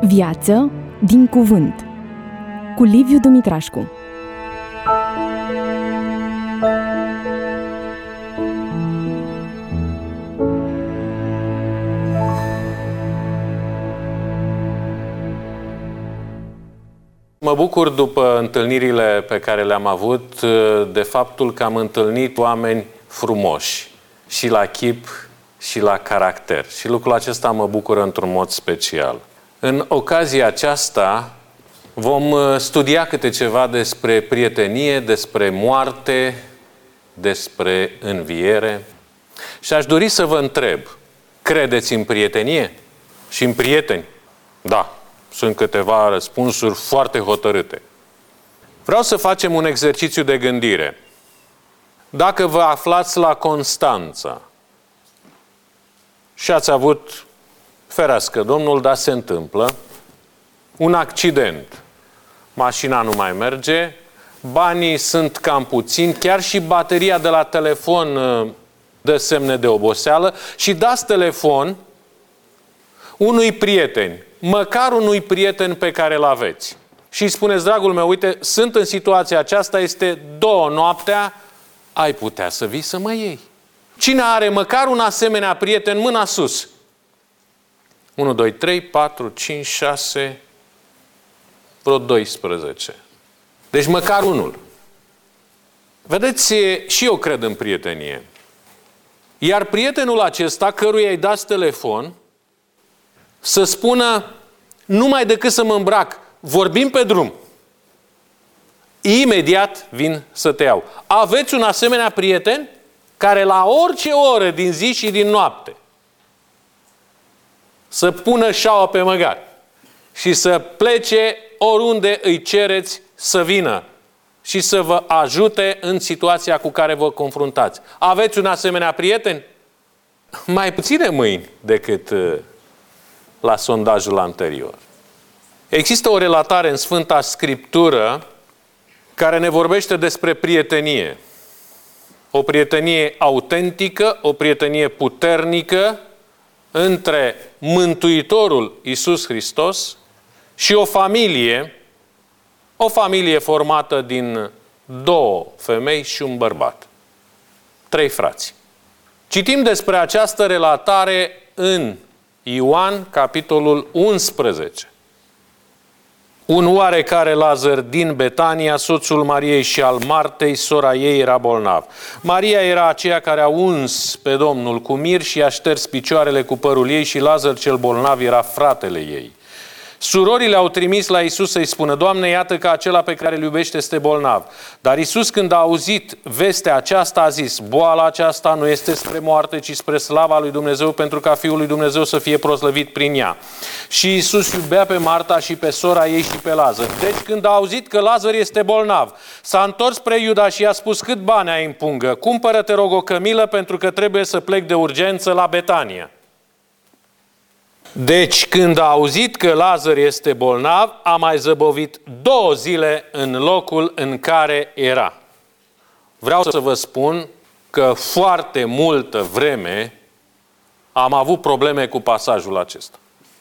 Viață din cuvânt cu Liviu Dumitrașcu. Mă bucur după întâlnirile pe care le-am avut de faptul că am întâlnit oameni frumoși și la chip și la caracter. Și lucrul acesta mă bucură într-un mod special. În ocazia aceasta vom studia câte ceva despre prietenie, despre moarte, despre înviere. Și aș dori să vă întreb, credeți în prietenie și în prieteni? Da. Sunt câteva răspunsuri foarte hotărâte. Vreau să facem un exercițiu de gândire. Dacă vă aflați la Constanța și ați avut, ferească Domnul, dar se întâmplă, un accident, mașina nu mai merge, banii sunt cam puțini, chiar și bateria de la telefon dă semne de oboseală și dați telefon unui prieten, măcar unui prieten pe care îl aveți. Și îi spuneți, dragul meu, uite, sunt în situația aceasta, este 2 noaptea, ai putea să vii să mă iei. Cine are măcar un asemenea prieten, mâna sus? 1, 2, 3, 4, 5, 6, vreo 12. Deci măcar unul. Vedeți, și eu cred în prietenie. Iar prietenul acesta, căruia îi dați telefon, să spună, numai decât să mă îmbrac, vorbim pe drum. Imediat vin să te iau. Aveți un asemenea prieten care la orice oră din zi și din noapte să pună șaua pe măgar și să plece oriunde îi cereți să vină și să vă ajute în situația cu care vă confruntați. Aveți un asemenea prieten? Mai puține mâini decât la sondajul anterior. Există o relatare în Sfânta Scriptură care ne vorbește despre prietenie. O prietenie autentică, o prietenie puternică între Mântuitorul Iisus Hristos și o familie formată din 2 femei și un bărbat. 3 frați. Citim despre această relatare în Ioan, capitolul 11. Un oarecare Lazar din Betania, soțul Mariei și al Martei, sora ei, era bolnav. Maria era aceea care a uns pe Domnul cu mir și a șters picioarele cu părul ei și Lazar cel bolnav era fratele ei. Surorile au trimis la Iisus să-i spună, Doamne, iată că acela pe care îl iubește este bolnav. Dar Iisus, când a auzit vestea aceasta, a zis, boala aceasta nu este spre moarte, ci spre slava lui Dumnezeu, pentru ca Fiul lui Dumnezeu să fie proslăvit prin ea. Și Iisus iubea pe Marta și pe sora ei și pe Lazar. Deci, când a auzit că Lazar este bolnav, s-a întors spre Iuda și i-a spus, cât bani ai în pungă? Cumpără, te rog, o cămilă, pentru că trebuie să plec de urgență la Betania. Deci, când a auzit că Lazar este bolnav, a mai zăbovit 2 zile în locul în care era. Vreau să vă spun că foarte multă vreme am avut probleme cu pasajul acesta.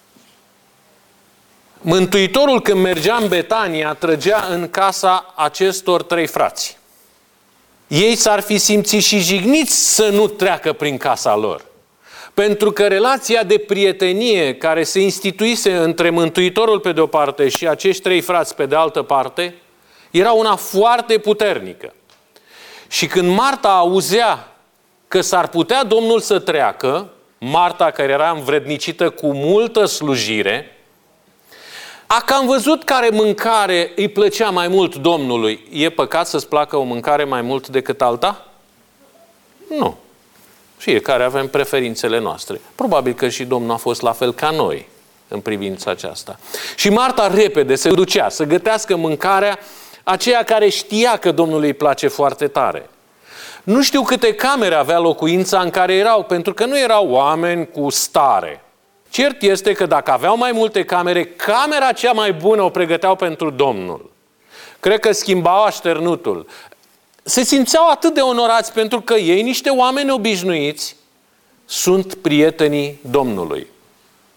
Mântuitorul, când mergea în Betania, trăgea în casa acestor 3 frați. Ei s-ar fi simțit și jigniți să nu treacă prin casa lor. Pentru că relația de prietenie care se instituise între Mântuitorul pe de-o parte și acești 3 frați pe de altă parte, era una foarte puternică. Și când Marta auzea că s-ar putea Domnul să treacă, Marta, care era învrednicită cu multă slujire, a cam văzut care mâncare îi plăcea mai mult Domnului. E păcat să-ți placă o mâncare mai mult decât alta? Nu. Fiecare avem preferințele noastre. Probabil că și Domnul a fost la fel ca noi în privința aceasta. Și Marta repede se ducea să gătească mâncarea aceea care știa că Domnului îi place foarte tare. Nu știu câte camere avea locuința în care erau, pentru că nu erau oameni cu stare. Cert este că dacă aveau mai multe camere, camera cea mai bună o pregăteau pentru Domnul. Cred că schimbau așternutul. Se simțeau atât de onorați pentru că ei, niște oameni obișnuiți, sunt prietenii Domnului.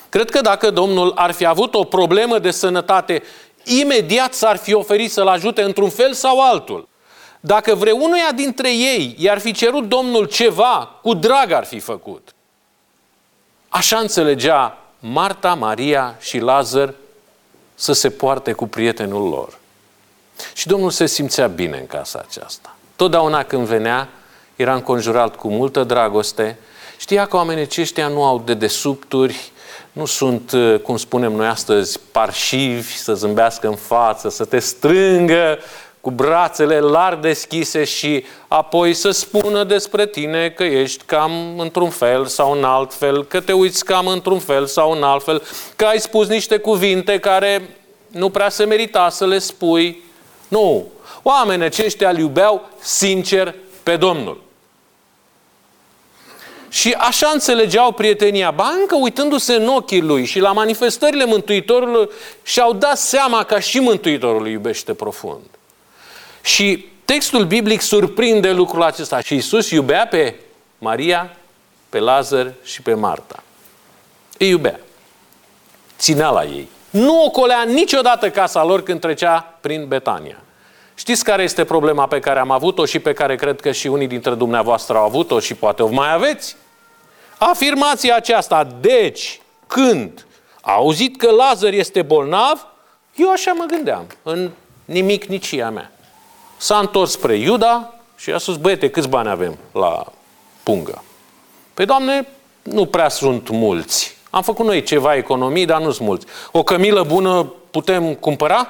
Cred că dacă Domnul ar fi avut o problemă de sănătate, imediat s-ar fi oferit să-l ajute într-un fel sau altul. Dacă vreunuia dintre ei i-ar fi cerut Domnul ceva, cu drag ar fi făcut. Așa înțelegea Marta, Maria și Lazar să se poarte cu prietenul lor. Și Domnul se simțea bine în casa aceasta. Totdeauna când venea, era înconjurat cu multă dragoste. Știa că oamenii aceștia nu au dedesubturi, nu sunt, cum spunem noi astăzi, parșivi, să zâmbească în față, să te strângă cu brațele larg deschise și apoi să spună despre tine că ești cam într-un fel sau în alt fel, că te uiți cam într-un fel sau în alt fel, că ai spus niște cuvinte care nu prea se merita să le spui. Nu. Oamenii aceștia îl iubeau sincer pe Domnul. Și așa înțelegeau prietenia. Ba, încă uitându-se în ochii lui și la manifestările Mântuitorului, și-au dat seama că și Mântuitorul îi iubește profund. Și textul biblic surprinde lucrul acesta. Și Iisus iubea pe Maria, pe Lazar și pe Marta. Îi iubea. Ținea la ei. Nu ocolea niciodată casa lor când trecea prin Betania. Știți care este problema pe care am avut-o și pe care cred că și unii dintre dumneavoastră au avut-o și poate o mai aveți? Afirmația aceasta, deci, când a auzit că Lazar este bolnav, eu așa mă gândeam, în nimicnicia mea. S-a întors spre Iuda și a spus, băiete, câți bani avem la pungă? Păi, Doamne, nu prea sunt mulți. Am făcut noi ceva economii, dar nu sunt mulți. O cămilă bună putem cumpăra?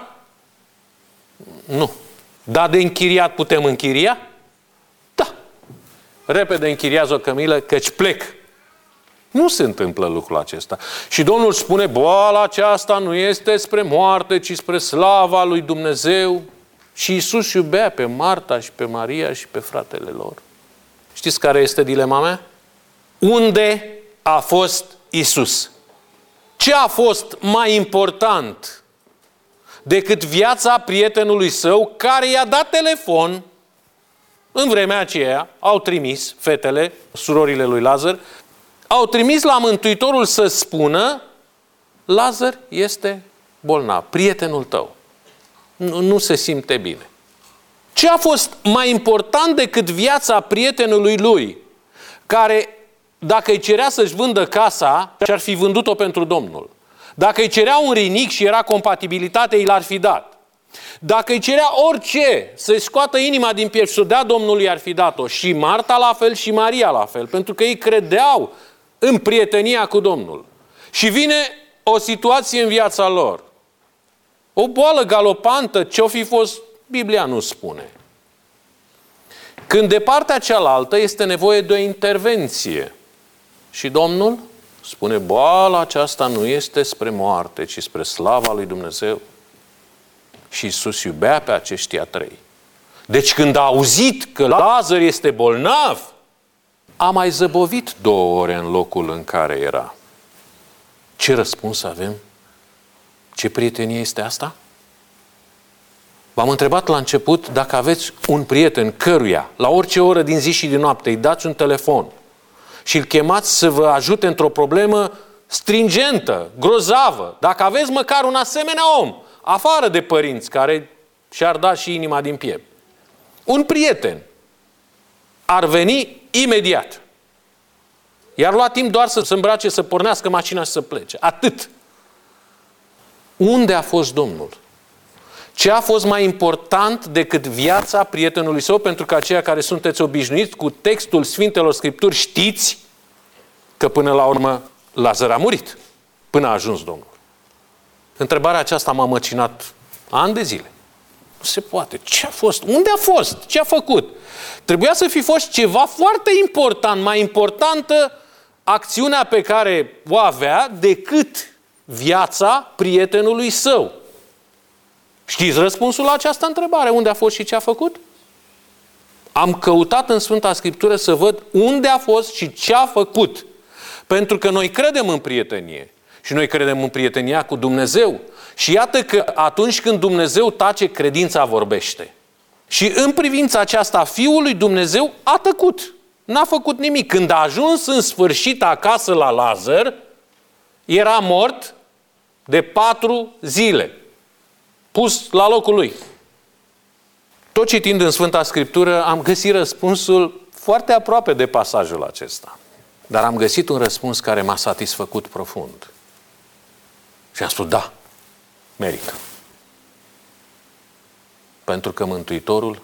Nu. Dar de închiriat putem închiria? Da. Repede închiriază o cămilă, căci plec. Nu se întâmplă lucrul acesta. Și Domnul spune, boala aceasta nu este spre moarte, ci spre slava lui Dumnezeu. Și Iisus iubea pe Marta și pe Maria și pe fratele lor. Știți care este dilema mea? Unde a fost Iisus? Ce a fost mai important decât viața prietenului său care i-a dat telefon? În vremea aceea au trimis fetele, surorile lui Lazar, au trimis la Mântuitorul să spună, Lazar este bolnav, prietenul tău. Nu se simte bine. Ce a fost mai important decât viața prietenului lui, care, dacă îi cerea să-și vândă casa, și-ar fi vândut-o pentru Domnul. Dacă îi cerea un rinic și era compatibilitate, i l-ar fi dat. Dacă îi cerea orice, să-i scoată inima din piept și să o dea Domnului, i-ar fi dat-o. Și Marta la fel și Maria la fel, pentru că ei credeau în prietenia cu Domnul. Și vine o situație în viața lor. O boală galopantă, ce-o fi fost, Biblia nu spune. Când de partea cealaltă este nevoie de o intervenție. Și Domnul spune, boala aceasta nu este spre moarte, ci spre slava lui Dumnezeu. Și Iisus iubea pe aceștia trei. Deci când a auzit că Lazar este bolnav, a mai zăbovit 2 ore în locul în care era. Ce răspuns avem? Ce prietenie este asta? V-am întrebat la început dacă aveți un prieten căruia, la orice oră din zi și din noapte, îi dați un telefon și îl chemați să vă ajute într-o problemă stringentă, grozavă. Dacă aveți măcar un asemenea om, afară de părinți care și-ar da și inima din piept, un prieten ar veni imediat. I-ar lua timp doar să se îmbrace, să pornească mașina și să plece. Atât. Unde a fost Domnul? Ce a fost mai important decât viața prietenului său? Pentru că aceia care sunteți obișnuiți cu textul Sfintelor Scripturi știți că până la urmă Lazar a murit până a ajuns Domnul. Întrebarea aceasta m-a măcinat ani de zile. Nu se poate. Ce a fost? Unde a fost? Ce a făcut? Trebuia să fi fost ceva foarte important, mai importantă acțiunea pe care o avea decât viața prietenului său. Știți răspunsul la această întrebare? Unde a fost și ce a făcut? Am căutat în Sfânta Scriptură să văd unde a fost și ce a făcut. Pentru că noi credem în prietenie. Și noi credem în prietenia cu Dumnezeu. Și iată că atunci când Dumnezeu tace, credința vorbește. Și în privința aceasta, Fiul lui Dumnezeu a tăcut. N-a făcut nimic. Când a ajuns în sfârșit acasă la Lazar, era mort de 4 zile, pus la locul lui. Tot citind în Sfânta Scriptură, am găsit răspunsul foarte aproape de pasajul acesta. Dar am găsit un răspuns care m-a satisfăcut profund. Și am spus, da, merită. Pentru că Mântuitorul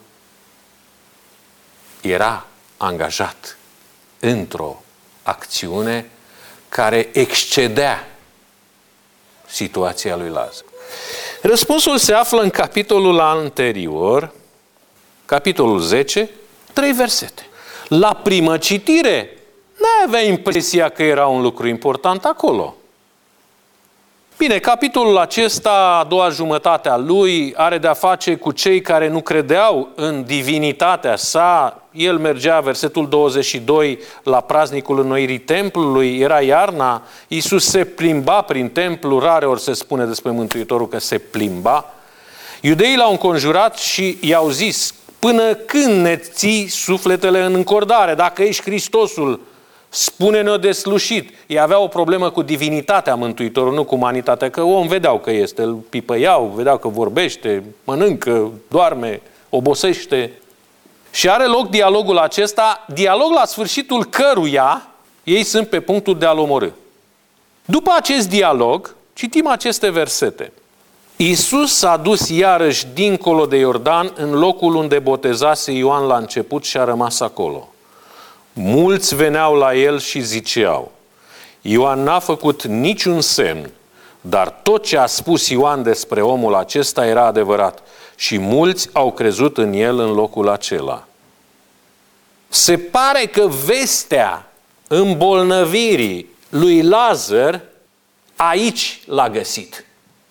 era angajat într-o acțiune care excedea situația lui Lazar. Răspunsul se află în capitolul anterior, capitolul 10, 3 versete. La primă citire, n-ai avea impresia că era un lucru important acolo. Bine, capitolul acesta, a doua jumătate a lui, are de-a face cu cei care nu credeau în divinitatea sa. El mergea, versetul 22, la praznicul înnoirii templului, era iarna, Iisus se plimba prin templu, rare ori se spune despre Mântuitorul că se plimba. Iudeii l-au înconjurat și i-au zis, până când ne ții sufletele în încordare? Dacă ești Hristosul, spune-ne-o deslușit. Ei aveau o problemă cu divinitatea Mântuitorului, nu cu umanitatea, că om vedeau că este, îl pipăiau, vedeau că vorbește, mănâncă, doarme, obosește. Și are loc dialogul acesta, dialog la sfârșitul căruia ei sunt pe punctul de a-l omorî. După acest dialog, citim aceste versete. Iisus s-a dus iarăși dincolo de Iordan, în locul unde botezase Ioan la început și a rămas acolo. Mulți veneau la el și ziceau, Ioan n-a făcut niciun semn, dar tot ce a spus Ioan despre omul acesta era adevărat și mulți au crezut în el în locul acela. Se pare că vestea îmbolnăvirii lui Lazar aici l-a găsit.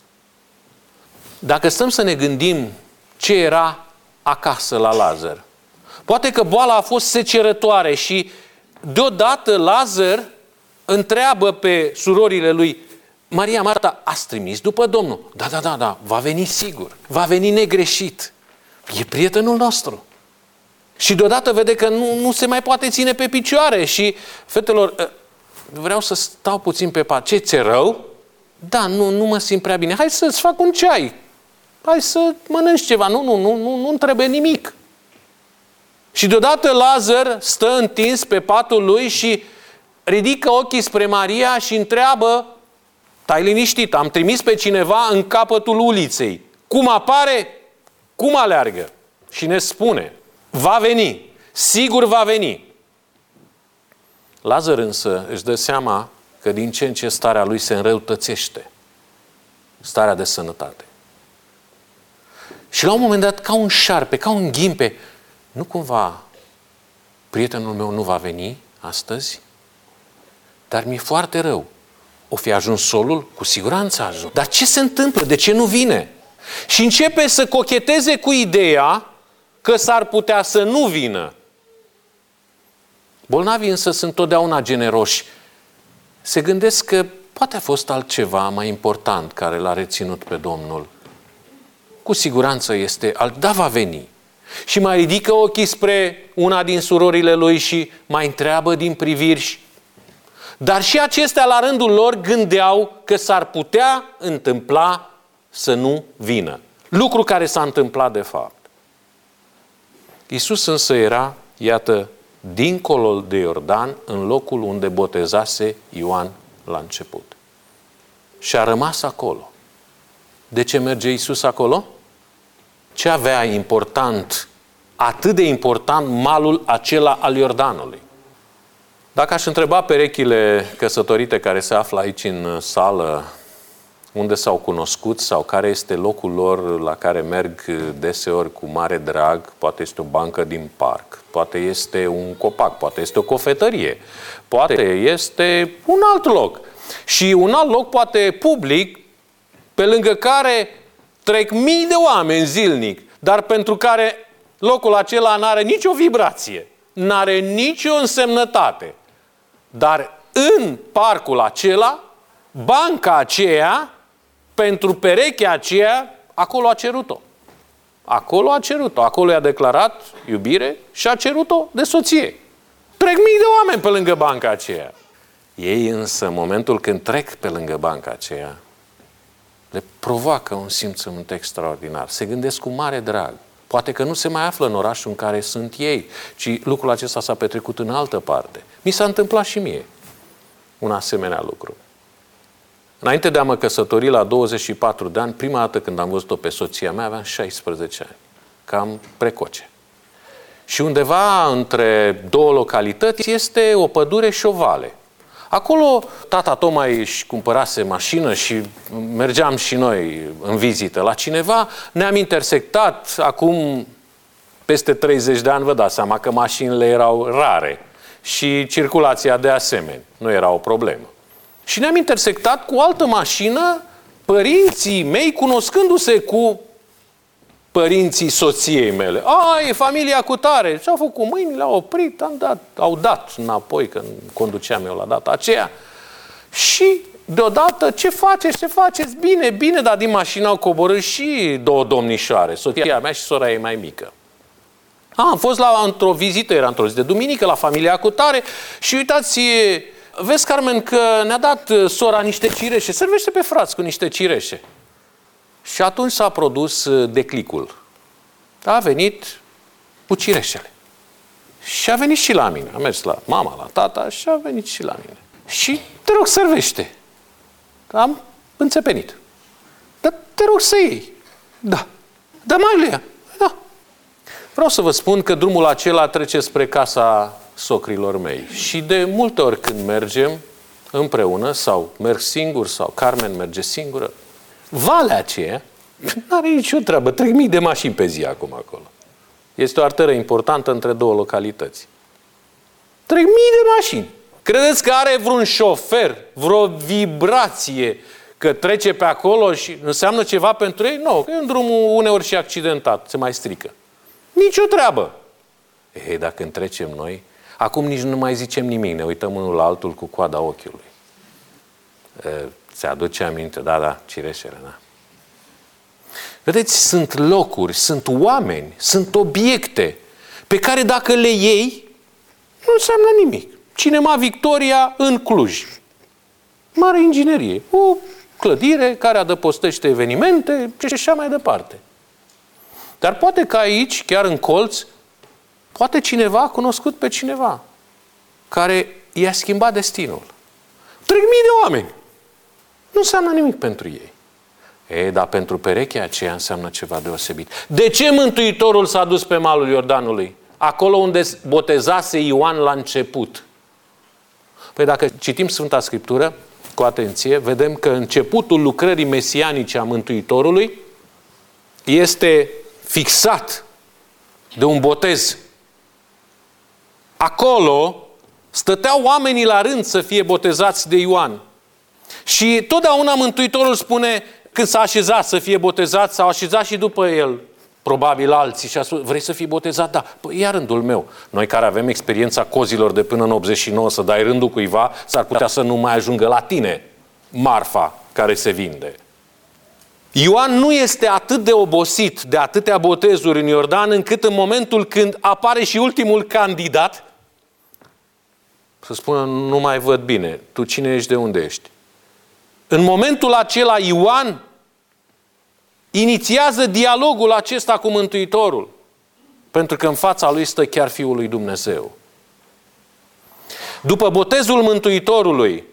Dacă stăm să ne gândim ce era acasă la Lazar, poate că boala a fost secerătoare și deodată Lazar întreabă pe surorile lui, Maria, Marta, ați trimis după Domnul? Da, va veni sigur, va veni negreșit. E prietenul nostru. Și deodată vede că nu se mai poate ține pe picioare și, fetelor, vreau să stau puțin pe pat. Ce, ți-e rău? Da, nu mă simt prea bine. Hai să-ți fac un ceai. Hai să mănânci ceva. Nu-mi trebuie nimic. Și deodată Lazar stă întins pe patul lui și ridică ochii spre Maria și întreabă, stai liniștit, am trimis pe cineva în capătul uliței. Cum apare, cum aleargă? Și ne spune, va veni, sigur va veni. Lazar însă își dă seama că din ce în ce starea lui se înrăutățește. Starea de sănătate. Și la un moment dat, ca un șarpe, ca un ghimpe, nu cumva prietenul meu nu va veni astăzi? Dar mi-e foarte rău. O fi ajuns solul? Cu siguranță a ajuns. Dar ce se întâmplă? De ce nu vine? Și începe să cocheteze cu ideea că s-ar putea să nu vină. Bolnavii însă sunt totdeauna generoși. Se gândesc că poate a fost altceva mai important care l-a reținut pe Domnul. Cu siguranță este da, va veni. Și mai ridică ochii spre una din surorile lui și mai întreabă din priviri. Dar și acestea la rândul lor gândeau că s-ar putea întâmpla să nu vină. Lucru care s-a întâmplat de fapt. Iisus însă era, iată, dincolo de Iordan, în locul unde botezase Ioan la început. Și a rămas acolo. De ce merge Iisus acolo? Ce avea important, atât de important, malul acela al Iordanului? Dacă aș întreba perechile căsătorite care se află aici în sală, unde s-au cunoscut sau care este locul lor la care merg deseori cu mare drag, poate este o bancă din parc, poate este un copac, poate este o cofetărie, poate este un alt loc. Și un alt loc, poate public, pe lângă care trec mii de oameni zilnic, dar pentru care locul acela nu are nicio vibrație, nu are nicio însemnătate. Dar în parcul acela, banca aceea, pentru perechea aceea, acolo a cerut-o. Acolo a cerut-o. Acolo i-a declarat iubire și a cerut-o de soție. Trec mii de oameni pe lângă banca aceea. Ei însă, în momentul când trec pe lângă banca aceea, le provoacă un simțământ extraordinar. Se gândesc cu mare drag. Poate că nu se mai află în orașul în care sunt ei, ci lucrul acesta s-a petrecut în altă parte. Mi s-a întâmplat și mie un asemenea lucru. Înainte de a mă căsători la 24 de ani, prima dată când am văzut-o pe soția mea, aveam 16 ani. Cam precoce. Și undeva între două localități este o pădure și o vale. Acolo tata tocmai își cumpărase mașină și mergeam și noi în vizită la cineva. Ne-am intersectat, acum peste 30 de ani, vă dați seama că mașinile erau rare și circulația de asemenea. Nu era o problemă. Și ne-am intersectat cu o altă mașină, părinții mei cunoscându-se cu părinții soției mele. E familia cutare. Și-au făcut mâinile, au oprit, au dat înapoi, când conduceam eu la data aceea. Și deodată, ce faceți? Bine, dar din mașină au coborât și două domnișoare, soția mea și sora ei mai mică. Am fost într-o vizită, era într-o zi de duminică, la familia cutare și uitați, vezi, Carmen, că ne-a dat sora niște cireșe, servește pe frați cu niște cireșe. Și atunci s-a produs declicul. A venit cu cireșele. Și a venit și la mine. A mers la mama, la tata și a venit și la mine. Și te rog, servește. Am înțepenit. Dar te rog să iei. Da. Dar mai le ia. Da. Vreau să vă spun că drumul acela trece spre casa socrilor mei. Și de multe ori când mergem împreună, sau merg singur, sau Carmen merge singură, valea aceea nu are nicio treabă. Trec mii de mașini pe zi acolo. Este o arteră importantă între două localități. Trec mii de mașini. Credeți că are vreun șofer, vreo vibrație că trece pe acolo și înseamnă ceva pentru ei? Nu, că e un drum uneori și accidentat, se mai strică. Nicio treabă. Dacă când trecem noi, acum nici nu mai zicem nimic, ne uităm unul la altul cu coada ochiului. Ți-aduce aminte? Da, cireșele, da. Vedeți, sunt locuri, sunt oameni, sunt obiecte pe care dacă le iei, nu înseamnă nimic. Cinema Victoria în Cluj. Mare inginerie. O clădire care adăpostește evenimente și așa mai departe. Dar poate că aici, chiar în colț, poate cineva a cunoscut pe cineva care i-a schimbat destinul. Trec mii de oameni. Nu înseamnă nimic pentru ei. Dar pentru perechea aceea înseamnă ceva deosebit. De ce Mântuitorul s-a dus pe malul Iordanului? Acolo unde botezase Ioan la început. Păi dacă citim Sfânta Scriptură, cu atenție, vedem că începutul lucrării mesianice a Mântuitorului este fixat de un botez. Acolo stăteau oamenii la rând să fie botezați de Ioan. Și totdeauna Mântuitorul spune, când s-a așezat să fie botezat, s-au așezat și după el, probabil alții, și a spus, vrei să fii botezat? Da. Păi ia rândul meu. Noi care avem experiența cozilor de până în 89, să dai rândul cuiva, s-ar putea să nu mai ajungă la tine marfa care se vinde. Ioan nu este atât de obosit de atâtea botezuri în Iordan, încât în momentul când apare și ultimul candidat, să spună, nu mai văd bine, tu cine ești, de unde ești? În momentul acela Ioan inițiază dialogul acesta cu Mântuitorul, pentru că în fața lui stă chiar Fiul lui Dumnezeu. După botezul Mântuitorului,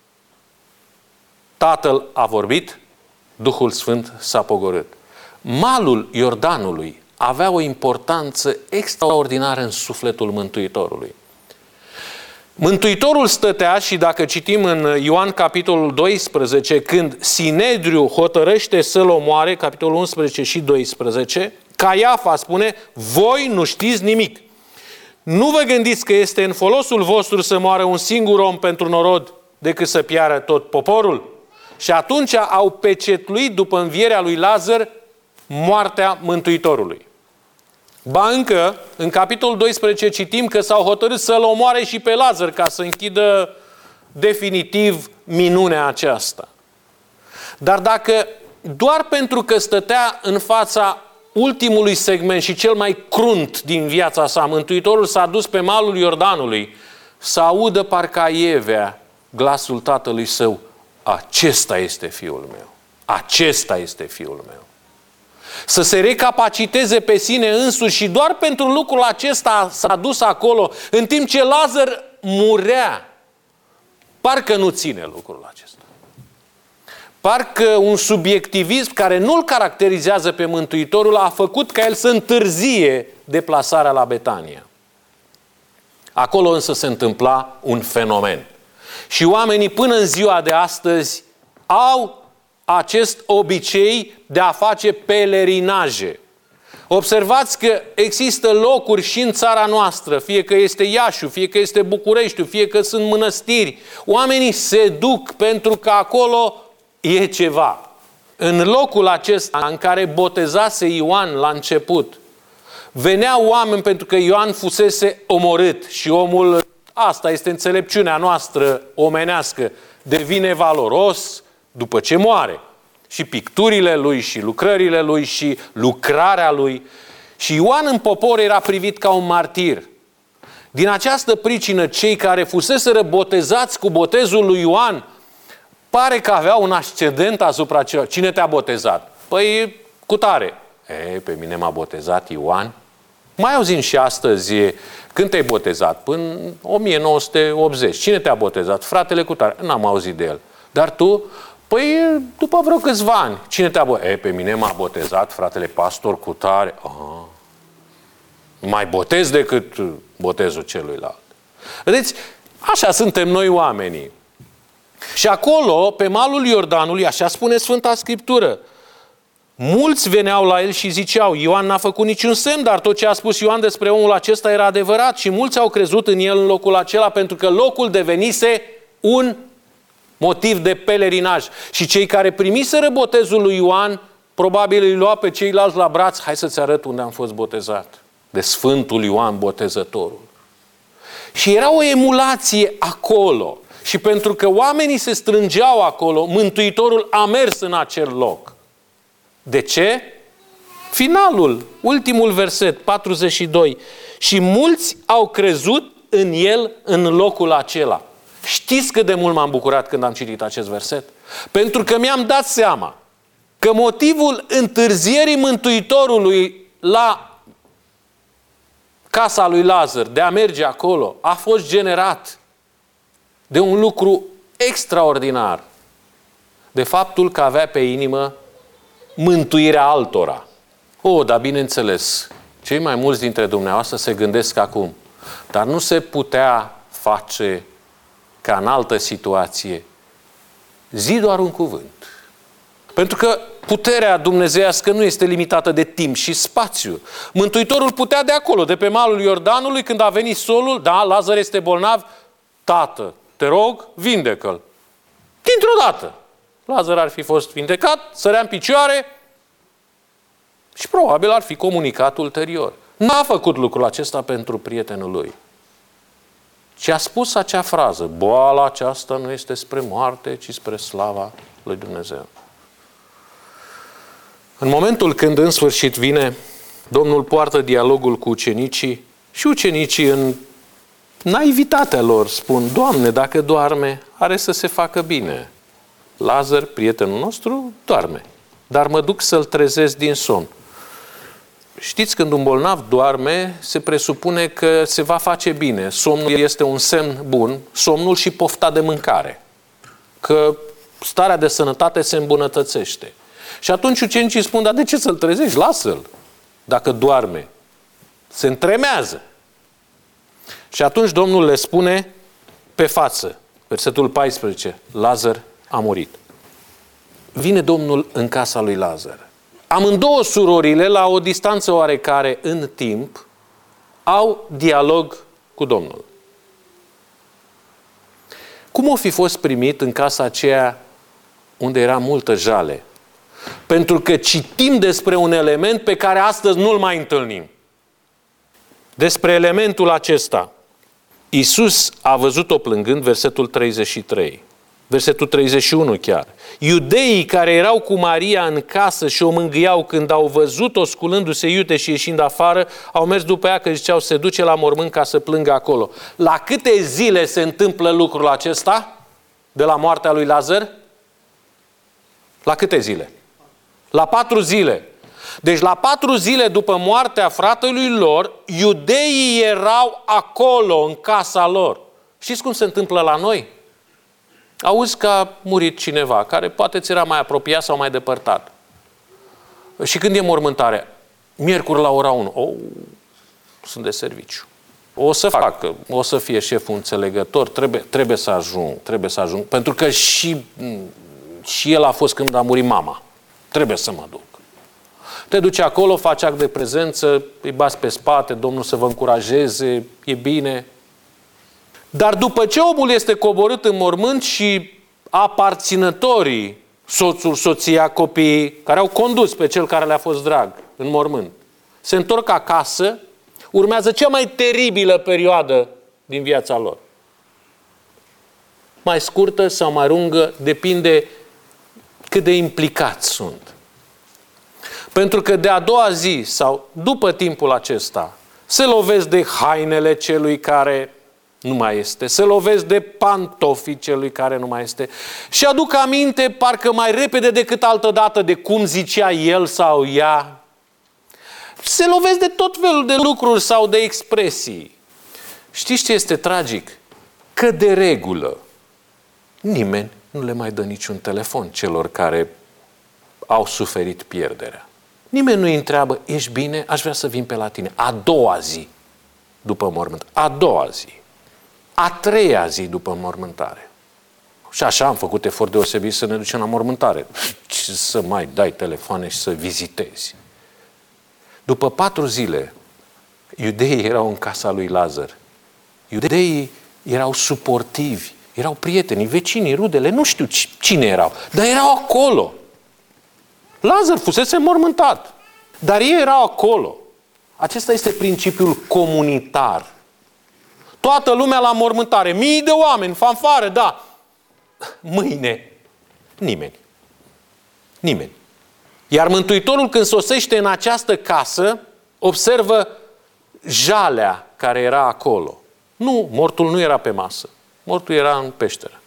Tatăl a vorbit, Duhul Sfânt s-a pogorât. Malul Iordanului avea o importanță extraordinară în sufletul Mântuitorului. Mântuitorul stătea, și dacă citim în Ioan capitolul 12, când Sinedriu hotărăște să-l omoare, capitolul 11 și 12, Caiafa spune, voi nu știți nimic. Nu vă gândiți că este în folosul vostru să moară un singur om pentru norod decât să piară tot poporul? Și atunci au pecetluit, după învierea lui Lazar, moartea Mântuitorului. Ba încă, în capitolul 12 citim că s-au hotărât să-l omoare și pe Lazar ca să închidă definitiv minunea aceasta. Dar dacă doar pentru că stătea în fața ultimului segment și cel mai crunt din viața sa, Mântuitorul s-a dus pe malul Iordanului să audă parcă aievea glasul tatălui său: acesta este fiul meu. Acesta este fiul meu. Să se recapaciteze pe sine însuși și doar pentru lucrul acesta s-a dus acolo, în timp ce Lazar murea. Parcă nu ține lucrul acesta. Parcă un subiectivism care nu-l caracterizează pe Mântuitorul a făcut ca el să întârzie deplasarea la Betania. Acolo însă se întâmpla un fenomen. Și oamenii până în ziua de astăzi au acest obicei de a face pelerinaje. Observați că există locuri și în țara noastră, fie că este Iașiul, fie că este Bucureștiul, fie că sunt mănăstiri. Oamenii se duc pentru că acolo e ceva. În locul acesta în care botezase Ioan la început, veneau oameni pentru că Ioan fusese omorât și omul, asta este înțelepciunea noastră omenească, devine valoros după ce moare. Și picturile lui, și lucrările lui, și lucrarea lui. Și Ioan în popor era privit ca un martir. Din această pricină, cei care fuseseră botezați cu botezul lui Ioan, pare că aveau un ascendent asupra celor. Cine te-a botezat? Păi, cutare. Pe mine m-a botezat Ioan. Mai auzim și astăzi, când te-ai botezat? Până 1980. Cine te-a botezat? Fratele cutare. N-am auzit de el. Dar tu? Păi, după vreo câțiva ani. Cine te-a botezat? Pe mine m-a botezat fratele pastor cutare. Mai botez decât botezul celuilalt. Vedeți, așa suntem noi oamenii. Și acolo, pe malul Iordanului, așa spune Sfânta Scriptură, mulți veneau la el și ziceau: Ioan n-a făcut niciun semn, dar tot ce a spus Ioan despre omul acesta era adevărat. Și mulți au crezut în el în locul acela, pentru că locul devenise un motiv de pelerinaj. Și cei care primiseră botezul lui Ioan, probabil îi lua pe ceilalți la braț: hai să-ți arăt unde am fost botezat. De Sfântul Ioan Botezătorul. Și era o emulație acolo. Și pentru că oamenii se strângeau acolo, Mântuitorul a mers în acel loc. De ce? Finalul, ultimul verset, 42. Și mulți au crezut în el în locul acela. Știți cât de mult m-am bucurat când am citit acest verset? Pentru că mi-am dat seama că motivul întârzierii Mântuitorului la casa lui Lazar, de a merge acolo, a fost generat de un lucru extraordinar. De faptul că avea pe inimă mântuirea altora. Dar bineînțeles, cei mai mulți dintre dumneavoastră se gândesc acum: dar nu se putea face ca în altă situație? Zi doar un cuvânt. Pentru că puterea dumnezeiască nu este limitată de timp și spațiu. Mântuitorul putea de acolo, de pe malul Iordanului, când a venit solul: da, Lazar este bolnav, tată, te rog, vindecă-l. Dintr-o dată, Lazar ar fi fost vindecat, sărea în picioare și probabil ar fi comunicat ulterior. N-a făcut lucrul acesta pentru prietenul lui, ci a spus acea frază: boala aceasta nu este spre moarte, ci spre slava lui Dumnezeu. În momentul când în sfârșit vine, Domnul poartă dialogul cu ucenicii și ucenicii în naivitatea lor spun: Doamne, dacă doarme, are să se facă bine. Lazar, prietenul nostru, doarme, dar mă duc să-l trezesc din somn. Știți, când un bolnav doarme, se presupune că se va face bine. Somnul este un semn bun, somnul și pofta de mâncare. Că starea de sănătate se îmbunătățește. Și atunci ucenicii spun: dar de ce să-l trezești? Lasă-l. Dacă doarme, se întremează. Și atunci Domnul le spune pe față, versetul 14, Lazar a murit. Vine Domnul în casa lui Lazar. Amândouă surorile, la o distanță oarecare în timp, au dialog cu Domnul. Cum o fi fost primit în casa aceea unde era multă jale? Pentru că citim despre un element pe care astăzi nu-l mai întâlnim. Despre elementul acesta. Iisus a văzut-o plângând, versetul 33. Versetul 31 chiar. Iudeii care erau cu Maria în casă și o mângâiau când au văzut-o sculându-se iute și ieșind afară, au mers după ea că ziceau: se duce la mormânt ca să plângă acolo. La câte zile se întâmplă lucrul acesta? de la moartea lui Lazar? La câte zile? La 4 zile. Deci la 4 zile după moartea fratelui lor, iudeii erau acolo, în casa lor. Știți cum se întâmplă la noi? Auzi că a murit cineva, care poate ți era mai apropiat sau mai depărtat. Și când e mormântarea? Miercuri la ora 1. Sunt de serviciu. O să fie șeful înțelegător, trebuie să ajung. Pentru că și el a fost când a murit mama. Trebuie să mă duc. Te duci acolo, faci act de prezență, îi bați pe spate, Domnul să vă încurajeze, e bine. Dar după ce omul este coborât în mormânt și aparținătorii, soțul, soția, copiii, care au condus pe cel care le-a fost drag în mormânt, se întorc acasă, urmează cea mai teribilă perioadă din viața lor. Mai scurtă sau mai lungă, depinde cât de implicați sunt. Pentru că de a doua zi sau după timpul acesta se lovesc de hainele celui care nu mai este, se lovesc de pantofii celui care nu mai este și aduc aminte parcă mai repede decât altădată de cum zicea el sau ea. Se lovesc de tot felul de lucruri sau de expresii. Știți ce este tragic? Că de regulă nimeni nu le mai dă niciun telefon celor care au suferit pierderea. Nimeni nu-i întreabă, ești bine? Aș vrea să vin pe la tine. A doua zi după mormânt. A doua zi. A treia zi după mormântare. Și așa am făcut efort deosebit să ne ducem la mormântare. Să mai dai telefoane și să vizitezi. După 4 zile, iudeii erau în casa lui Lazar. Iudeii erau suportivi, erau prietenii, vecinii, rudele, nu știu cine erau, dar erau acolo. Lazar fusese mormântat, dar ei erau acolo. Acesta este principiul comunitar. Toată lumea la mormântare, mii de oameni, fanfare, da. Mâine, nimeni. Nimeni. Iar Mântuitorul, când sosește în această casă, observă jalea care era acolo. Nu, mortul nu era pe masă. Mortul era în peșteră.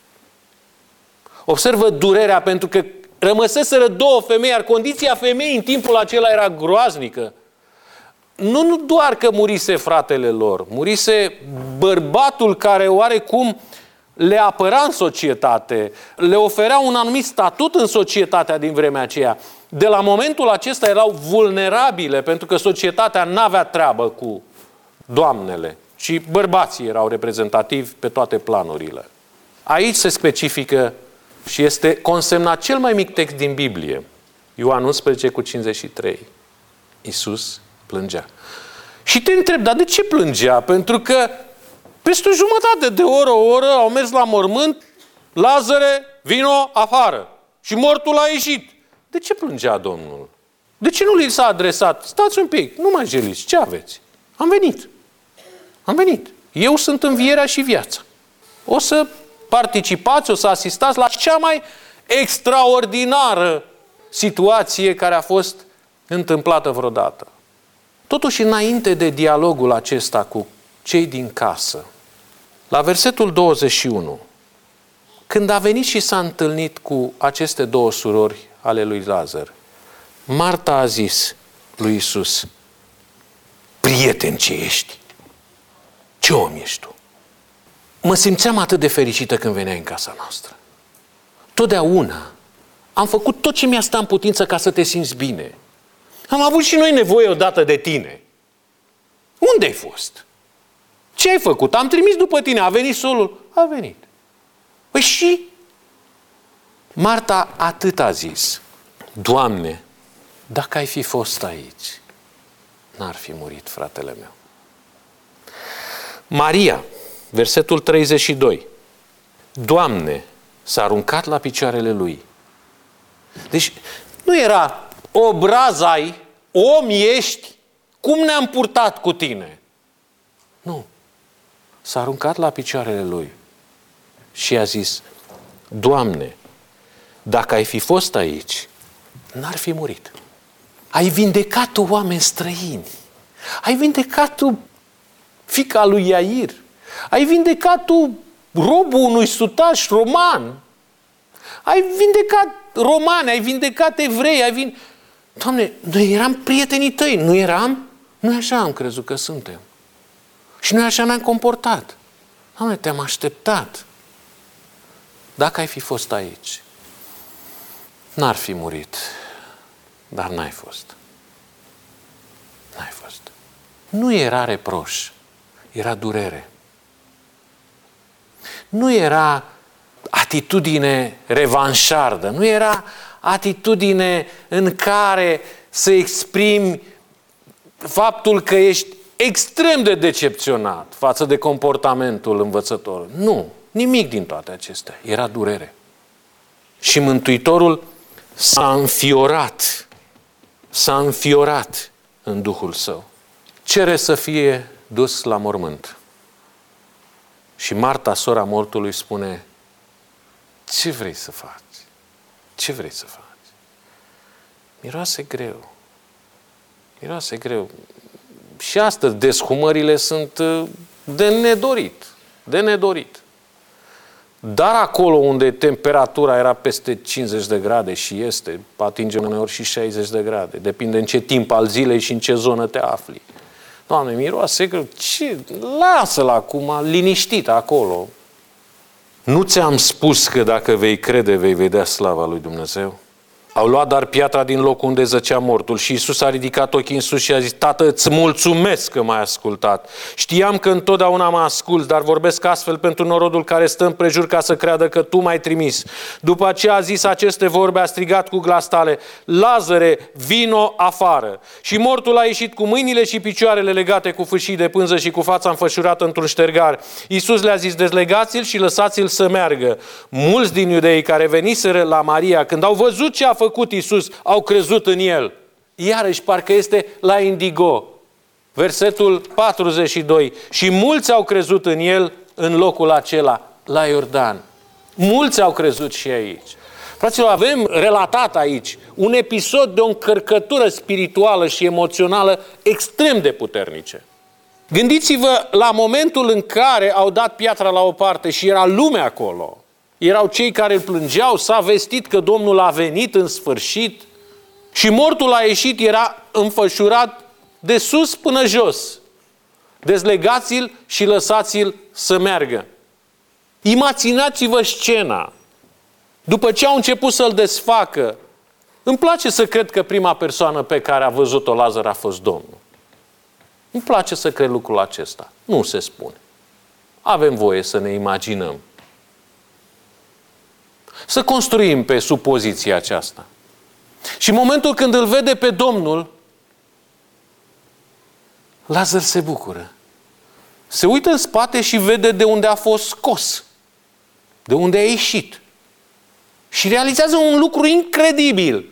Observă durerea, pentru că rămăseseră 2 femei, iar condiția femeii în timpul acela era groaznică. Nu doar că murise fratele lor, murise bărbatul care oarecum le apăra în societate, le oferea un anumit statut în societatea din vremea aceea. De la momentul acesta erau vulnerabile, pentru că societatea n-avea treabă cu doamnele, ci bărbații erau reprezentativi pe toate planurile. Aici se specifică și este consemnat cel mai mic text din Biblie. Ioan 11:53. Iisus plângea. Și te întreb, dar de ce plângea? Pentru că peste o jumătate de o oră au mers la mormânt, Lazare, vino afară. Și mortul a ieșit. De ce plângea Domnul? De ce nu li s-a adresat? Stați un pic, nu mă jeliți, ce aveți? Am venit. Am venit. Eu sunt învierea și viața. O să participați, o să asistați la cea mai extraordinară situație care a fost întâmplată vreodată. Totuși, înainte de dialogul acesta cu cei din casă, la versetul 21, când a venit și s-a întâlnit cu aceste 2 surori ale lui Lazar, Marta a zis lui Iisus, prieten ce ești, ce om ești tu? Mă simțeam atât de fericită când veneai în casa noastră. Totdeauna am făcut tot ce mi-a stat în putință ca să te simți bine. Am avut și noi nevoie odată de tine. Unde ai fost? Ce ai făcut? Am trimis după tine. A venit solul? A venit. Păi și? Marta atât a zis. Doamne, dacă ai fi fost aici, n-ar fi murit fratele meu. Maria, versetul 32. Doamne, s-a aruncat la picioarele lui. Deci nu era obraz ai, om ești, cum ne-am purtat cu tine? Nu. S-a aruncat la picioarele lui și a zis, Doamne, dacă ai fi fost aici, n-ar fi murit. Ai vindecat tu oameni străini. Ai vindecat tu fiica lui Iair. Ai vindecat tu robul unui sutaș roman. Ai vindecat romani, ai vindecat evrei, Doamne, noi eram prietenii tăi, nu eram? Noi așa am crezut că suntem. Și noi așa ne-am comportat. Doamne, te-am așteptat. Dacă ai fi fost aici, n-ar fi murit, dar n-ai fost. N-ai fost. Nu era reproș, era durere. Nu era atitudine revanșardă, nu era atitudine în care să exprimi faptul că ești extrem de decepționat față de comportamentul învățătorului. Nu, nimic din toate acestea. Era durere. Și Mântuitorul s-a înfiorat în Duhul Său. Cere să fie dus la mormânt. Și Marta, sora mortului, spune: ce vrei să faci? Ce vrei să faci? Miroase greu. Miroase greu. Și astăzi deshumările sunt de nedorit. De nedorit. Dar acolo unde temperatura era peste 50 de grade și atinge uneori și 60 de grade. Depinde în ce timp al zilei și în ce zonă te afli. Doamne, miroase greu. Ce? Lasă-l acum, liniștit acolo. Nu ți-am spus că dacă vei crede, vei vedea slava lui Dumnezeu? Au luat dar piatra din locul unde zăcea mortul și Iisus a ridicat ochii în sus și a zis: Tată, îți mulțumesc că m-ai ascultat. Știam că întotdeauna mă asculți, dar vorbesc astfel pentru norodul care stă împrejur ca să creadă că tu m-ai trimis. După aceea a zis aceste vorbe, a strigat cu glas tare: Lazare, vino afară. Și mortul a ieșit cu mâinile și picioarele legate cu fâșii de pânză și cu fața înfășurată într-un ștergar. Iisus le-a zis: dezlegați-l și lăsați-l să meargă. Mulți din iudeii care veniseră la Maria, când au văzut ce a făcut Iisus, au crezut în El. Iarăși, parcă este la indigo. Versetul 42. Și mulți au crezut în El în locul acela, la Iordan. Mulți au crezut și aici. Fraților, avem relatat aici un episod de o încărcătură spirituală și emoțională extrem de puternice. Gândiți-vă la momentul în care au dat piatra la o parte și era lume acolo. Erau cei care îl plângeau, s-a vestit că Domnul a venit în sfârșit și mortul a ieșit, era înfășurat de sus până jos. Dezlegați-l și lăsați-l să meargă. Imaginați-vă scena. După ce au început să-l desfacă, îmi place să cred că prima persoană pe care a văzut-o Lazar a fost Domnul. Îmi place să cred lucrul acesta. Nu se spune. Avem voie să ne imaginăm. Să construim pe supoziția aceasta. Și în momentul când îl vede pe Domnul, Lazar se bucură. Se uită în spate și vede de unde a fost scos. De unde a ieșit. Și realizează un lucru incredibil.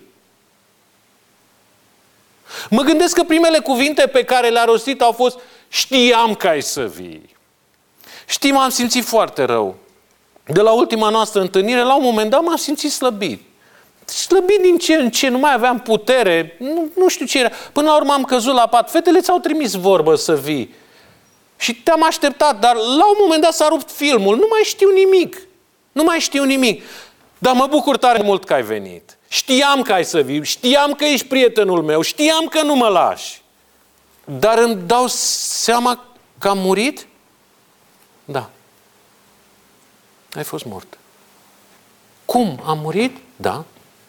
Mă gândesc că primele cuvinte pe care le-a rostit au fost: știam că ai să vii. Știi, m-am simțit foarte rău. De la ultima noastră întâlnire, la un moment dat m-am simțit slăbit. Slăbit din ce în ce, nu mai aveam putere, nu știu ce era. Până la urmă am căzut la pat. Fetele ți-au trimis vorbă să vii. Și te-am așteptat, dar la un moment dat s-a rupt filmul. Nu mai știu nimic. Nu mai știu nimic. Dar mă bucur tare mult că ai venit. Știam că ai să vii, știam că ești prietenul meu, știam că nu mă lași. Dar îmi dau seama că am murit? Da. Ai fost mort. Cum? Am murit? Da.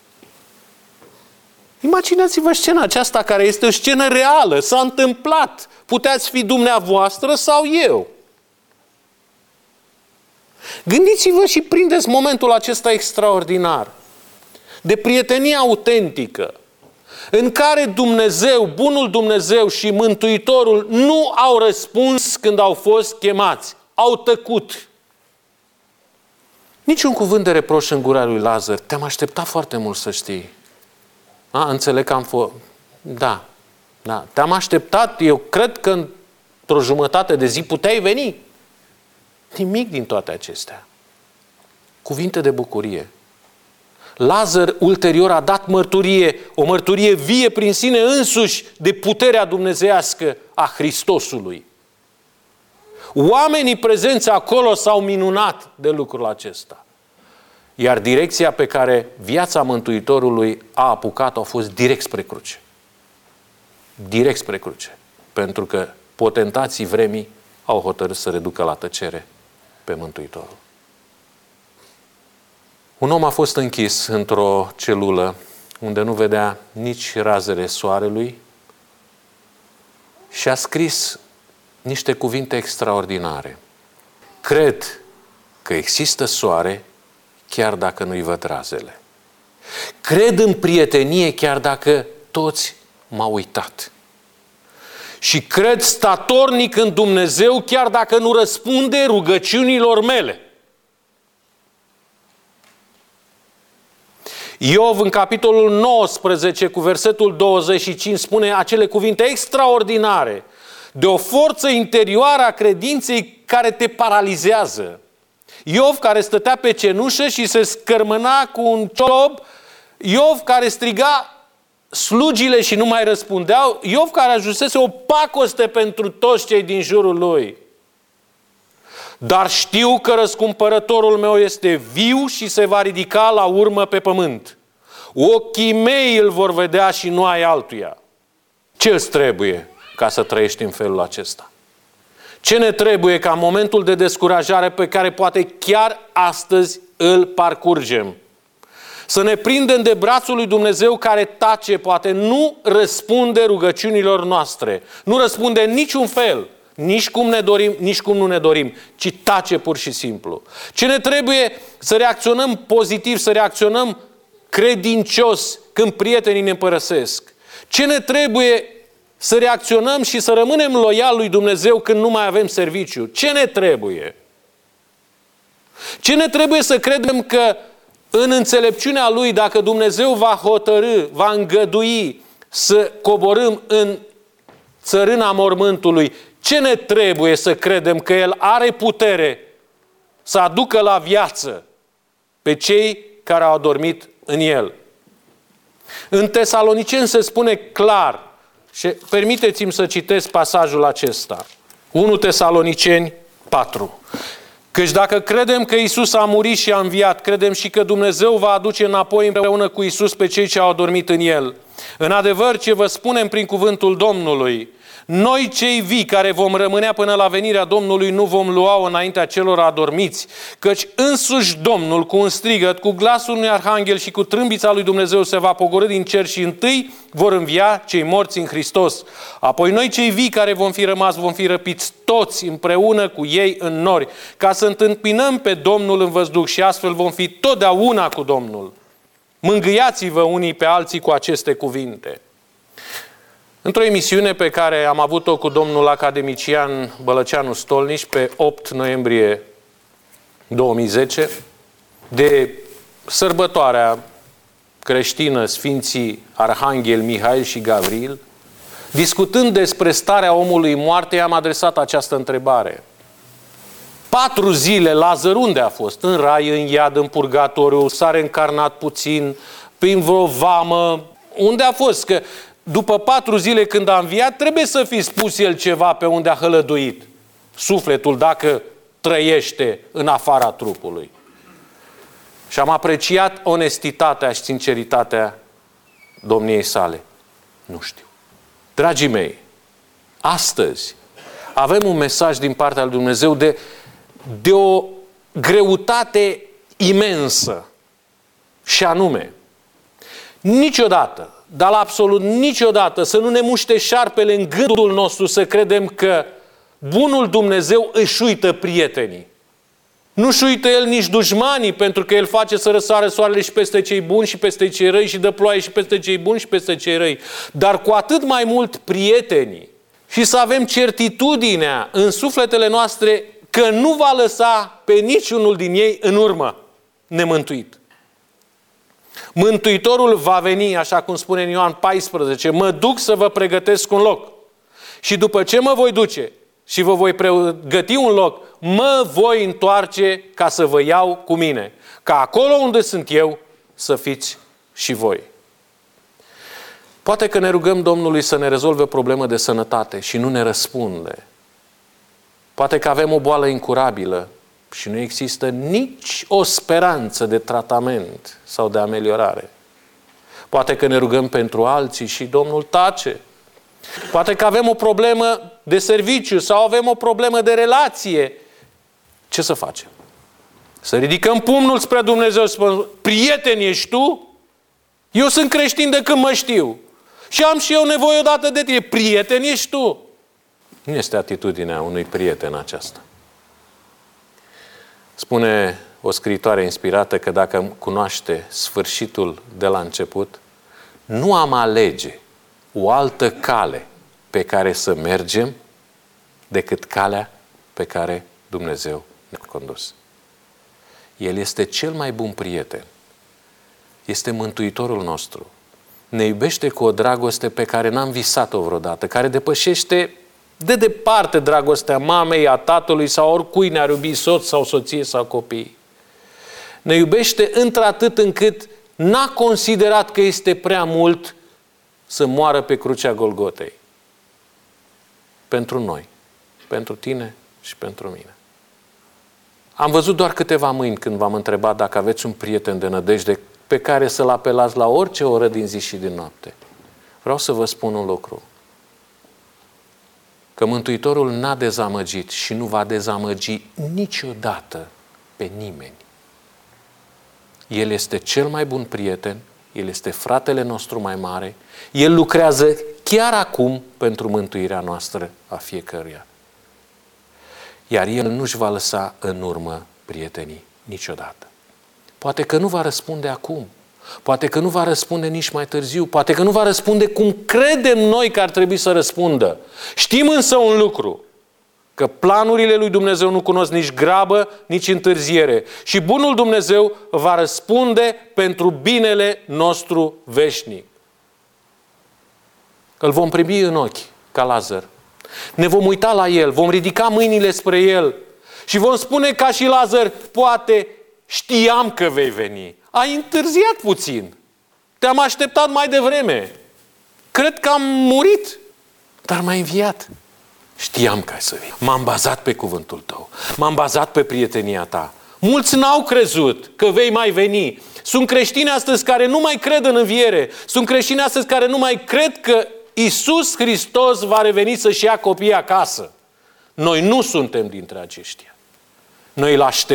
Imaginați-vă scena aceasta, care este o scenă reală, s-a întâmplat. Puteați fi dumneavoastră sau eu. Gândiți-vă și prindeți momentul acesta extraordinar de prietenie autentică, în care Dumnezeu, bunul Dumnezeu și Mântuitorul nu au răspuns când au fost chemați. Au tăcut. Niciun cuvânt de reproș în gura lui Lazar. Te-am așteptat foarte mult să știi. Înțeleg că am fost... Da. Te-am așteptat. Eu cred că într-o jumătate de zi puteai veni. Nimic din toate acestea. Cuvinte de bucurie. Lazar ulterior a dat mărturie, o mărturie vie prin sine însuși de puterea dumnezeiască a Hristosului. Oamenii prezenți acolo s-au minunat de lucrul acesta. Iar direcția pe care viața Mântuitorului a apucat-o a fost direct spre cruce. Direct spre cruce. Pentru că potentații vremii au hotărât să reducă la tăcere pe Mântuitorul. Un om a fost închis într-o celulă unde nu vedea nici razele soarelui și a scris niște cuvinte extraordinare. Cred că există soare chiar dacă nu-i văd razele. Cred în prietenie chiar dacă toți m-au uitat. Și cred statornic în Dumnezeu chiar dacă nu răspunde rugăciunilor mele. Iov, în capitolul 19, cu versetul 25, spune acele cuvinte extraordinare de o forță interioară a credinței care te paralizează. Iov care stătea pe cenușă și se scărmâna cu un ciob, Iov care striga slugile și nu mai răspundeau, Iov care ajunsese o pacoste pentru toți cei din jurul lui. Dar știu că răscumpărătorul meu este viu și se va ridica la urmă pe pământ. Ochii mei îl vor vedea și nu ai altuia. Ce îți trebuie ca să trăiești în felul acesta? Ce ne trebuie ca în momentul de descurajare pe care poate chiar astăzi îl parcurgem? Să ne prindem de brațul lui Dumnezeu care tace, poate nu răspunde rugăciunilor noastre. Nu răspunde în niciun fel. Nici cum ne dorim, nici cum nu ne dorim, ci tace pur și simplu. Ce ne trebuie? Să reacționăm pozitiv, să reacționăm credincios când prietenii ne părăsesc. Ce ne trebuie? Să reacționăm și să rămânem loiali lui Dumnezeu când nu mai avem serviciu. Ce ne trebuie? Ce ne trebuie? Să credem că în înțelepciunea Lui, dacă Dumnezeu va hotărî, va îngădui să coborâm în țărâna mormântului, ce ne trebuie să credem? Că El are putere să aducă la viață pe cei care au adormit în El. În Tesaloniceni se spune clar, și permiteți-mi să citesc pasajul acesta. 1 Tesaloniceni 4. Căci dacă credem că Iisus a murit și a înviat, credem și că Dumnezeu va aduce înapoi împreună cu Iisus pe cei ce au adormit în El. În adevăr, ce vă spunem prin cuvântul Domnului, noi cei vii care vom rămânea până la venirea Domnului nu vom lua înaintea celor adormiți, căci însuși Domnul cu un strigăt, cu glasul unui arhanghel și cu trâmbița lui Dumnezeu se va pogorî din cer și întâi vor învia cei morți în Hristos. Apoi noi cei vii care vom fi rămas vom fi răpiți toți împreună cu ei în nori, ca să întâmpinăm pe Domnul în văzduh și astfel vom fi totdeauna cu Domnul. Mângâiați-vă unii pe alții cu aceste cuvinte. Într-o emisiune pe care am avut-o cu domnul academician Bălăceanu Stolniș pe 8 noiembrie 2010, de sărbătoarea creștină Sfinții Arhanghel Mihail și Gavril, discutând despre starea omului moarte, am adresat această întrebare. 4 zile Lazar unde a fost? În rai, în iad, în purgatoriu, s-a reîncarnat puțin, prin vreo vamă. Unde a fost? Că după 4 zile când a înviat, trebuie să fi spus el ceva pe unde a hălăduit sufletul, dacă trăiește în afara trupului. Și am apreciat onestitatea și sinceritatea domniei sale. Nu știu. Dragii mei, astăzi avem un mesaj din partea lui Dumnezeu de o greutate imensă. Și anume, niciodată, dar absolut niciodată să nu ne muște șarpele în gândul nostru să credem că bunul Dumnezeu își uită prietenii. Nu-și uită El nici dușmanii, pentru că El face să răsară soarele și peste cei buni și peste cei răi și dă ploaie și peste cei buni și peste cei răi. Dar cu atât mai mult prietenii. Și să avem certitudinea în sufletele noastre că nu va lăsa pe niciunul din ei în urmă nemântuit. Mântuitorul va veni, așa cum spune în Ioan 14, mă duc să vă pregătesc un loc. Și după ce mă voi duce și vă voi pregăti un loc, mă voi întoarce ca să vă iau cu mine. Ca acolo unde sunt eu, să fiți și voi. Poate că ne rugăm Domnului să ne rezolve o problemă de sănătate și nu ne răspunde. Poate că avem o boală incurabilă și nu există nici o speranță de tratament sau de ameliorare. Poate că ne rugăm pentru alții și Domnul tace. Poate că avem o problemă de serviciu sau avem o problemă de relație. Ce să facem? Să ridicăm pumnul spre Dumnezeu și spun: prieten ești tu? Eu sunt creștin de când mă știu. Și am și eu nevoie odată de tine. Prieten ești tu? Nu este atitudinea unui prieten aceasta. Spune o scriitoare inspirată că dacă cunoaște sfârșitul de la început, nu am alege o altă cale pe care să mergem decât calea pe care Dumnezeu ne-a condus. El este cel mai bun prieten. Este Mântuitorul nostru. Ne iubește cu o dragoste pe care n-am visat-o vreodată, care depășește de departe dragostea mamei, a tatălui sau oricui ne-ar iubi soț sau soție sau copii. Ne iubește într-atât încât n-a considerat că este prea mult să moară pe crucea Golgotei. Pentru noi, pentru tine și pentru mine. Am văzut doar câteva mâini când v-am întrebat dacă aveți un prieten de nădejde pe care să-l apelați la orice oră din zi și din noapte. Vreau să vă spun un lucru. Că Mântuitorul n-a dezamăgit și nu va dezamăgi niciodată pe nimeni. El este cel mai bun prieten, El este fratele nostru mai mare, El lucrează chiar acum pentru mântuirea noastră a fiecăruia. Iar El nu-și va lăsa în urmă prietenii niciodată. Poate că nu va răspunde acum, poate că nu va răspunde nici mai târziu, poate că nu va răspunde cum credem noi că ar trebui să răspundă. Știm însă un lucru, că planurile lui Dumnezeu nu cunosc nici grabă, nici întârziere. Și bunul Dumnezeu va răspunde pentru binele nostru veșnic. Îl vom primi în ochi, ca Lazar. Ne vom uita la El, vom ridica mâinile spre El și vom spune ca și Lazar: poate știam că vei veni. Ai întârziat puțin. Te-am așteptat mai devreme. Cred că am murit, dar m-ai înviat. Știam că ai să vii. M-am bazat pe cuvântul tău. M-am bazat pe prietenia ta. Mulți n-au crezut că vei mai veni. Sunt creștini astăzi care nu mai cred în înviere. Sunt creștini astăzi care nu mai cred că Iisus Hristos va reveni să-și ia copiii acasă. Noi nu suntem dintre aceștia. Noi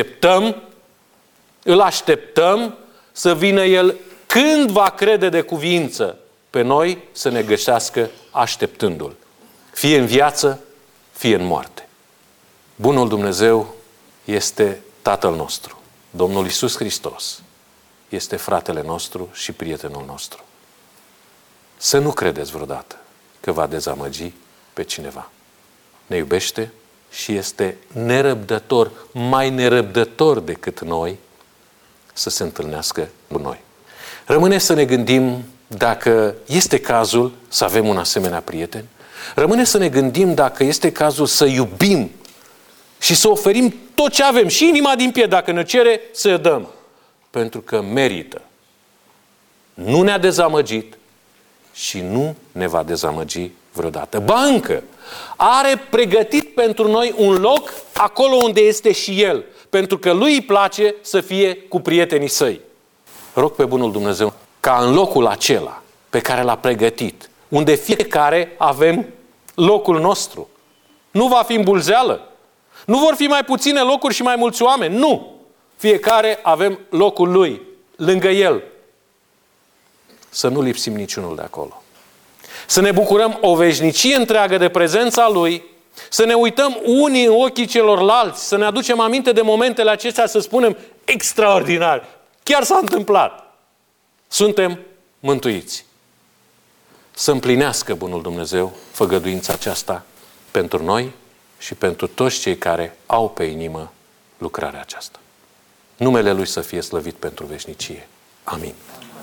îl așteptăm să vină El când va crede de cuviință pe noi să ne găsească așteptându-L. Fie în viață, fie în moarte. Bunul Dumnezeu este Tatăl nostru. Domnul Iisus Hristos este fratele nostru și prietenul nostru. Să nu credeți vreodată că va dezamăgi pe cineva. Ne iubește și este nerăbdător, mai nerăbdător decât noi, să se întâlnească cu noi. Rămâne să ne gândim dacă este cazul să avem un asemenea prieten. Rămâne să ne gândim dacă este cazul să iubim și să oferim tot ce avem, și inima din piept, dacă ne cere, să dăm. Pentru că merită. Nu ne-a dezamăgit și nu ne va dezamăgi vreodată. Ba încă, are pregătit pentru noi un loc acolo unde este și El, pentru că Lui îi place să fie cu prietenii Săi. Rog pe bunul Dumnezeu ca în locul acela pe care L-a pregătit, unde fiecare avem locul nostru. Nu va fi îmbulzeală. Nu vor fi mai puține locuri și mai mulți oameni. Nu! Fiecare avem locul lui, lângă El. Să nu lipsim niciunul de acolo. Să ne bucurăm o veșnicie întreagă de prezența Lui, să ne uităm unii în ochii celorlalți, să ne aducem aminte de momentele acestea, să spunem: extraordinar! Chiar s-a întâmplat! Suntem mântuiți. Să împlinească bunul Dumnezeu făgăduința aceasta pentru noi și pentru toți cei care au pe inimă lucrarea aceasta. Numele Lui să fie slăvit pentru veșnicie. Amin.